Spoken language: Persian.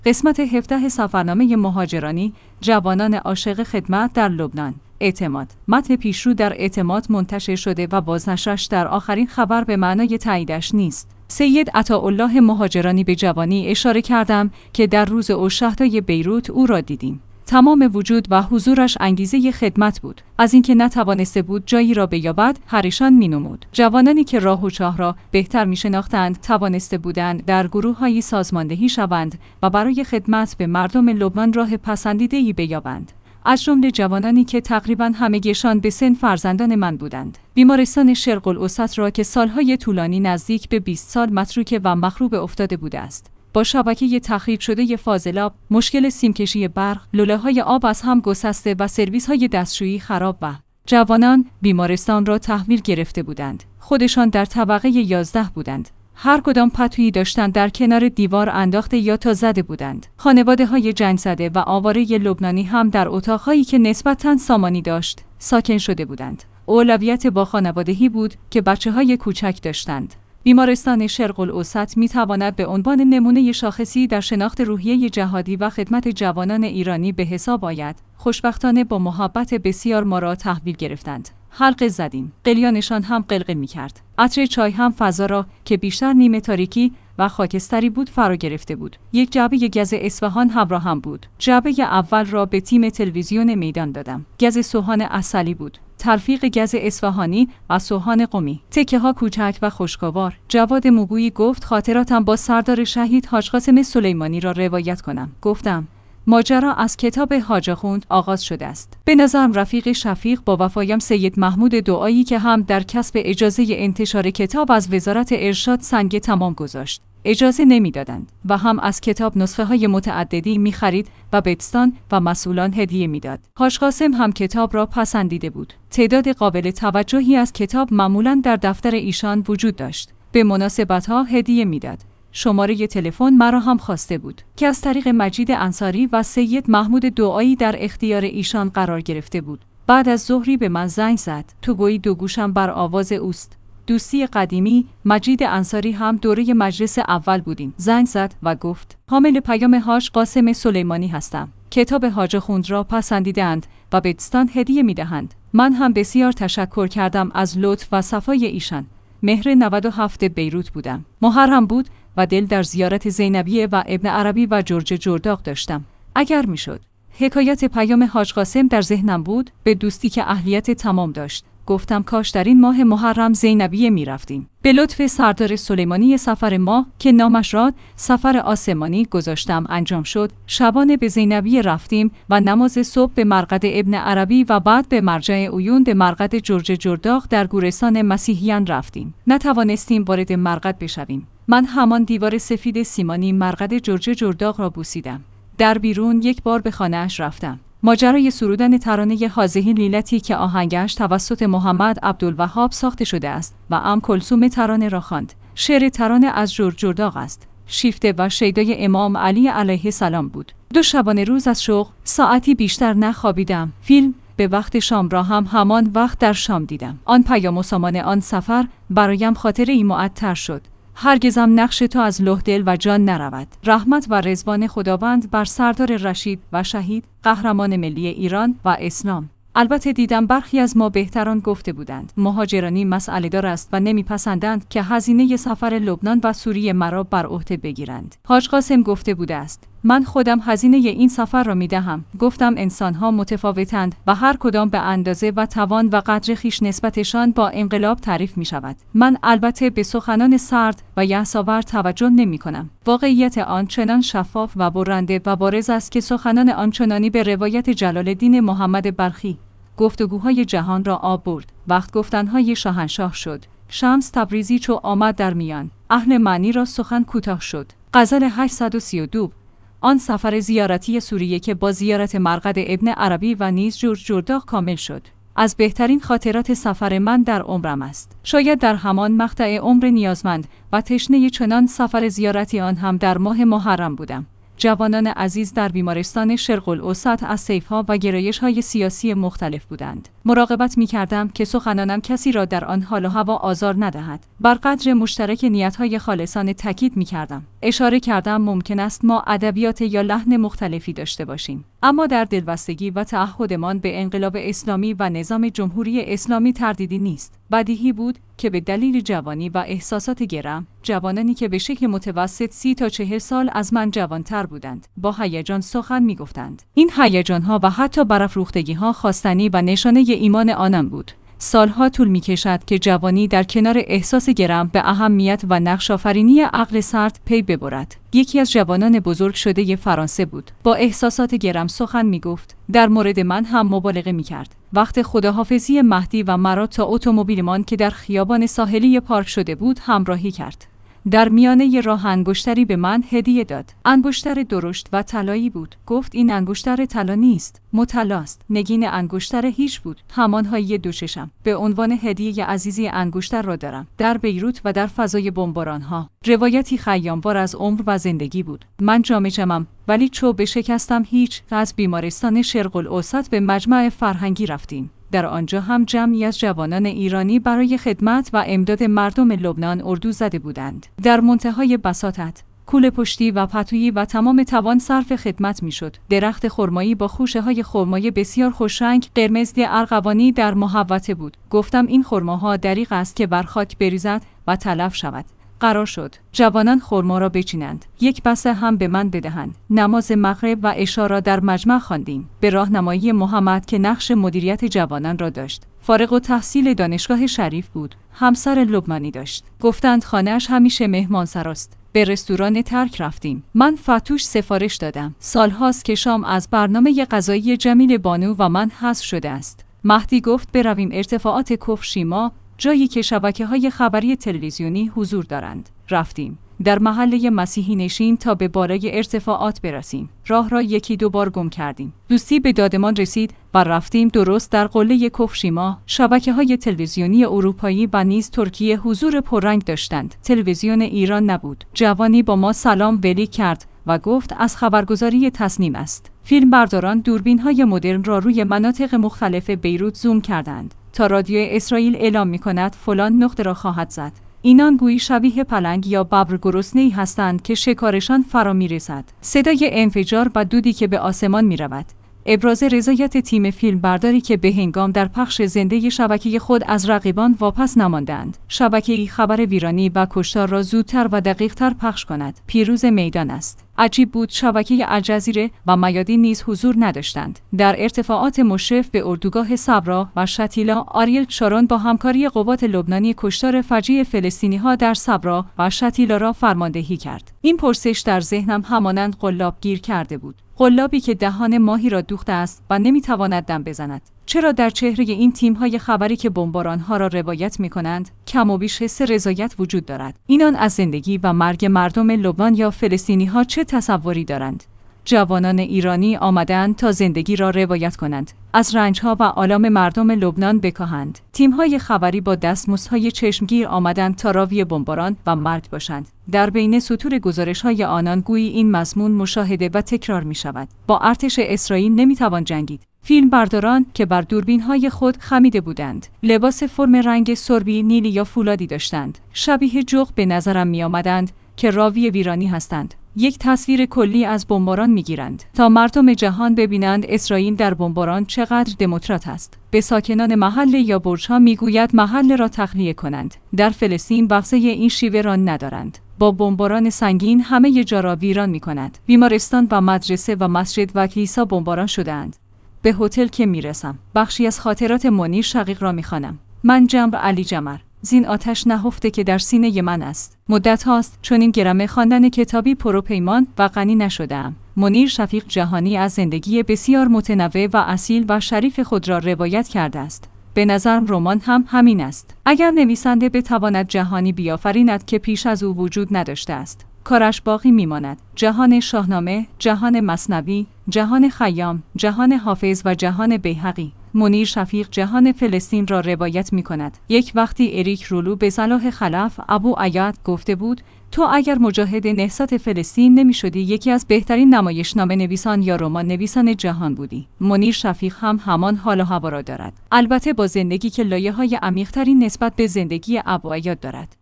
قسمت 17 سفرنامه مهاجرانی جوانان عاشق خدمت در لبنان. اعتماد. متن پیشرو در اعتماد منتشر شده و بازنشرش در آخرین خبر به معنای تاییدش نیست. سید عطاالله مهاجرانی به جوانی اشاره کردم که در روز شهدای بیروت او را دیدیم. تمام وجود و حضورش انگیزه خدمت بود. از اینکه نتوانسته بود جایی را بیابد، پریشان می‌نمود. جوانانی که راه و چاه را بهتر می‌شناختند، توانسته بودند در گروه‌هایی سازماندهی شوند و برای خدمت به مردم لبنان راه پسندیده‌ای بیابند. از جمله جوانانی که تقریباً همگیشان به سن فرزندان من بودند. بیمارستان شرق الاوسط را که سالهای طولانی نزدیک به 20 سال متروکه و مخروبه افتاده بوده است. با شبکه تخریب شده فاضلاب، مشکل سیمکشی برق، لوله‌های آب از هم گسسته و سرویس‌های دستشویی خراب و جوانان بیمارستان را تحویل گرفته بودند. خودشان در طبقه 11 بودند. هر کدام پتویی داشتند در کنار دیوار انداخته یا تا زده بودند. خانواده‌های جنگ زده و آواره لبنانی هم در اتاق‌هایی که نسبتاً سامانی داشت ساکن شده بودند. اولویت با خانوادگی بود که بچه‌های کوچک داشتند. بیمارستان شرق الاوسط می‌تواند به عنوان نمونه شاخصی در شناخت روحیه جهادی و خدمت جوانان ایرانی به حساب آید. خوشبختانه با محبت بسیار ما را تحویل گرفتند. حلقه زدیم. قلیانشان هم قلقل می‌کرد. عطر چای هم فضا را که بیشتر نیمه تاریکی و خاکستری بود فرا گرفته بود. یک جعبه گز اصفهان همراهم بود. جعبه اول را به تیم تلویزیون میدان دادم. گز سوهان عسلی بود. تلفیق گز اصفهانی و سوهان قمی. تکه ها کوچک و خوشگوار. جواد موگویی گفت خاطراتم با سردار شهید حاج قاسم سلیمانی را روایت کنم. گفتم ماجرا از کتاب حاج آخوند آغاز شده است. به نظرم رفیق شفیق با وفایم سید محمود دعایی که هم در کسب اجازه انتشار کتاب از وزارت ارشاد سنگ تمام گذاشت. اجازه نمیدادند و هم از کتاب نسخه های متعددی می خرید و بتستان و مسئولان هدیه میداد. حاج قاسم هم کتاب را پسندیده بود. تعداد قابل توجهی از کتاب معمولاً در دفتر ایشان وجود داشت. به مناسبت‌ها هدیه میداد. شماره تلفن مرا هم خواسته بود که از طریق مجید انصاری و سید محمود دعایی در اختیار ایشان قرار گرفته بود. بعد از ظهری به من زنگ زد. تو گویی دو گوشم بر آواز اوست. دوستی قدیمی. مجید انصاری هم دوره مجلس اول بودیم. زنگ زد و گفت حامل پیام حاج قاسم سلیمانی هستم. کتاب حاج آخوند را پسندیدند و به بتستان هدیه میدهند. من هم بسیار تشکر کردم از لطف و صفای ایشان. مهر 97 بیروت بودم. محرم بود و دل در زیارت زینبیه و ابن عربی و جورج جرداق داشتم. اگر میشد حکایت پیام حاج قاسم در ذهنم بود، به دوستی که اهلیت تمام داشت. گفتم کاش در این ماه محرم زینبیه می رفتیم. به لطف سردار سلیمانی سفر ما که نامش را سفر آسمانی گذاشتم انجام شد. شبانه به زینبیه رفتیم و نماز صبح به مرقد ابن عربی و بعد به مرجع عیون به مرقد جورج جرداق در گورستان مسیحیان رفتیم. نتوانستیم وارد مرقد بشویم. من همان دیوار سفید سیمانی مرقد جورج جرداق را بوسیدم. در بیرون یک بار به خانه‌اش رفتم. ماجرای سرودن ترانه هذه لیلتی که آهنگش توسط محمد عبدالوهاب ساخته شده است و ام کلثوم ترانه را خواند. شعر ترانه از جورج جرداق است. شیفته و شیدای امام علی علیه السلام بود. 2 شبانه روز از شغل ساعتی بیشتر نخوابیدم. فیلم به وقت شام را هم همان وقت در شام دیدم. آن پیام و سامان آن سفر برایم خاطره‌ای معطر شد. هرگزم نقش تو از لوح دل و جان نرود. رحمت و رضوان خداوند بر سردار رشید و شهید، قهرمان ملی ایران و اسلام. البته دیدم برخی از ما بهتران گفته بودند مهاجرانی مسئله دار است و نمیپسندند که هزینه سفر لبنان و سوریه مرا بر عهده بگیرند. حاج قاسم گفته بوده است من خودم هزینه این سفر را میدهم. گفتم انسانها متفاوتند و هر کدام به اندازه و توان و قدر خویش نسبتشان با انقلاب تعریف می شود. من البته به سخنان سرد و یأس‌آور توجه نمی کنم. واقعیت آن چنان شفاف و برنده و بارز است که سخنان آنچنانی به روایت جلال الدین محمد بلخی گفتگوهای جهان را آب برد. وقت گفتنهای شاهنشاه شد. شمس تبریزی چو آمد در میان. اهل معنی را سخن کوتاه شد. غزل 832. آن سفر زیارتی سوریه که با زیارت مرقد ابن عربی و نیز جورج جرداق کامل شد، از بهترین خاطرات سفر من در عمرم است. شاید در همان مقطع عمر نیازمند و تشنه چنان سفر زیارتی آن هم در ماه محرم بودم. جوانان عزیز در بیمارستان شرق الاوسط از سیف‌ها و گرایش‌های سیاسی مختلف بودند. مراقبت می‌کردم که سخنانم کسی را در آن حال و هوا آزار ندهد. بر قدر مشترک نیت‌های خالصانه تاکید می‌کردم. اشاره کردم ممکن است ما ادبیات یا لحن مختلفی داشته باشیم، اما در دلبستگی و تعهدمان به انقلاب اسلامی و نظام جمهوری اسلامی تردیدی نیست. بدیهی بود که به دلیل جوانی و احساسات گرم، جوانانی که به شکل متوسط 30 تا 40 سال از من جوانتر بودند، با هیجان سخن می‌گفتند. این هیجان‌ها و حتی برافروختگی‌ها خواستنی و نشانه ایمان آنان بود. سالها طول می‌کشد که جوانی در کنار احساس گرم به اهمیت و نقش‌آفرینی عقل سرد پی ببرد. یکی از جوانان بزرگ شده فرانسه بود. با احساسات گرم سخن می‌گفت. در مورد من هم مبالغه می‌کرد. وقت خداحافظی مهدی و مرا تا اتومبیلمان که در خیابان ساحلی پارک شده بود همراهی کرد. در میانه راه انگشتری به من هدیه داد. انگشتر درشت و طلایی بود. گفت این انگشتر طلا نیست، مطلاست. نگین انگشتر هیچ بود. همانهایی دو چشم. به عنوان هدیه عزیزی انگشتر را دارم. در بیروت و در فضای بمباران‌ها. روایتی خیام‌وار از عمر و زندگی بود. من جامجمم ولی چو بشکستم هیچ. از بیمارستان شرق الاوسط به مجمع فرهنگی رفتیم. در آنجا هم جمعی از جوانان ایرانی برای خدمت و امداد مردم لبنان اردو زده بودند. در منتهای بساطت، کوله پشتی و پتویی و تمام توان صرف خدمت میشد. درخت خرمایی با خوشه های خرمای بسیار خوشرنگ قرمز ارغوانی در محوطه بود. گفتم این خرماها دریغ است که بر خاک بریزد و تلف شود. قرار شد جوانان خرما را بچینند، یک بسته هم به من بدهند. نماز مغرب و عشا را در مجمع خواندیم به راهنمایی محمد که نقش مدیریت جوانان را داشت. فارغ التحصیل دانشگاه شریف بود. همسر لبنانی داشت. گفتند خانه‌اش همیشه مهمانسراست. به رستوران ترک رفتیم. من فتوش سفارش دادم. سالهاست که شام از برنامه غذایی جمیل بانو و من حذف شده است. مهدی گفت برویم ارتفاعات کفر شیما، جایی که شبکه‌های خبری تلویزیونی حضور دارند. رفتیم. در محله مسیحی نشین تا به بالای ارتفاعات برسیم. راه را یکی دو بار گم کردیم. دوستی به دادمان رسید و رفتیم درست در قله کفر شیما. شبکه‌های تلویزیونی اروپایی و نیز ترکیه حضور پررنگ داشتند. تلویزیون ایران نبود. جوانی با ما سلام ولی کرد و گفت از خبرگزاری تصنیم است. فیلمبرداران دوربین‌های مدرن را روی مناطق مختلف بیروت زوم کردند تا رادیو اسرائیل اعلام می‌کند فلان نقطه را خواهد زد. اینان گویی شبیه پلنگ یا ببر گرسنه‌ای هستند که شکارشان فرا می‌رسد. صدای انفجار و دودی که به آسمان می‌رود. ابراز رضایت تیم فیلمبرداری که به هنگام در پخش زنده شبکه خود از رقیبان واپس نماندند. شبکه‌ای خبر ویرانی و کشتار را زودتر و دقیق‌تر پخش کند. پیروز میدان است. عجیب بود شبکه الجزیره و میادین نیز حضور نداشتند. در ارتفاعات مشرف به اردوگاه صبرا و شتیلا، آریل شارون با همکاری قوات لبنانی کشتار فجیع فلسطینی‌ها در صبرا و شتیلا را فرماندهی کرد. این پرسش در ذهنم همانند قلاب گیر کرده بود. قلابی که دهان ماهی را دوخته است و نمیتواند دم بزند. چرا در چهره این تیم‌های خبری که بمباران‌ها را روایت می‌کنند کم و بیش حس رضایت وجود دارد؟ اینان از زندگی و مرگ مردم لبنان یا فلسطینی‌ها چه تصوری دارند؟ جوانان ایرانی آمدند تا زندگی را روایت کنند، از رنج‌ها و آلام مردم لبنان بکاهند. تیم‌های خبری با دستمزدهای چشمگیر آمدند تا راوی بمباران و مرگ باشند. در بین سطور گزارش‌های آنان گویی این مضمون مشاهده و تکرار می‌شود. با ارتش اسرائیل نمی‌توان جنگید. فیلمبرداران که بر دوربین‌های خود خمیده بودند، لباس فرم رنگ سربی، نیلی یا فولادی داشتند. شبیه جغد به نظرم می‌آمدند که راوی ویرانی هستند. یک تصویر کلی از بمباران می‌گیرند تا مردم جهان ببینند اسرائیل در بمباران چقدر دموکرات است. به ساکنان محل یا برج‌ها می‌گوید محل را تخلیه کنند. در فلسطین بغضه این شیوه را ندارند. با بمباران سنگین همه جا را ویران می‌کند. بیمارستان و مدرسه و مسجد و کلیسا بمباران شده‌اند. به هتل که میرسم بخشی از خاطرات منیر شقیق را میخوانم. من جمر علی جمر، زین آتش نهفته که در سینه من است. مدت هاست چون این گرمه خواندن کتابی پروپیمان و غنی نشده‌ام. منیر شفیق جهانی از زندگی بسیار متنوع و اصیل و شریف خود را روایت کرده است. به نظرم رمان هم همین است. اگر نویسنده بتواند جهانی بیافریند که پیش از او وجود نداشته است، کارش باقی میماند. جهان شاهنامه، جهان مثنوی، جهان خیام، جهان حافظ و جهان بیهقی. منیر شفیق جهان فلسطین را روایت می کند. یک وقتی اریک رولو به صلاح خلف ابو عیاد گفته بود: تو اگر مجاهد نهضت فلسطین نمی شدی، یکی از بهترین نمایشنامه نویسان یا رمان نویسان جهان بودی. منیر شفیق هم همان حال و هوا را دارد، البته با زندگی که لایه‌های عمیق‌تری نسبت به زندگی ابو عیاد دارد.